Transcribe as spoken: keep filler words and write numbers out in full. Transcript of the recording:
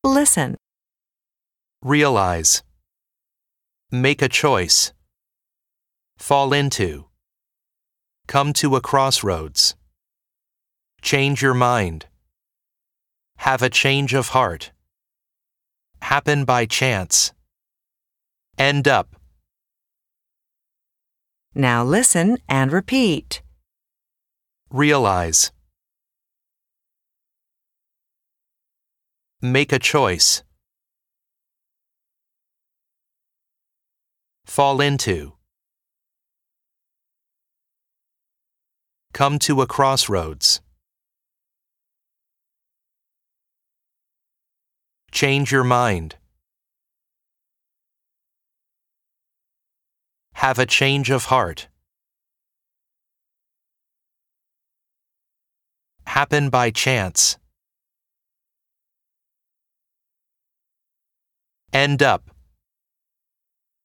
Listen. Realize. Make a choice. Fall into. Come to a crossroads. Change your mind. Have a change of heart. Happen by chance. End up. Now listen and repeat. Realize. Make a choice. Fall into. Come to a crossroads. Change your mind. Have a change of heart. Happen by chance. End up.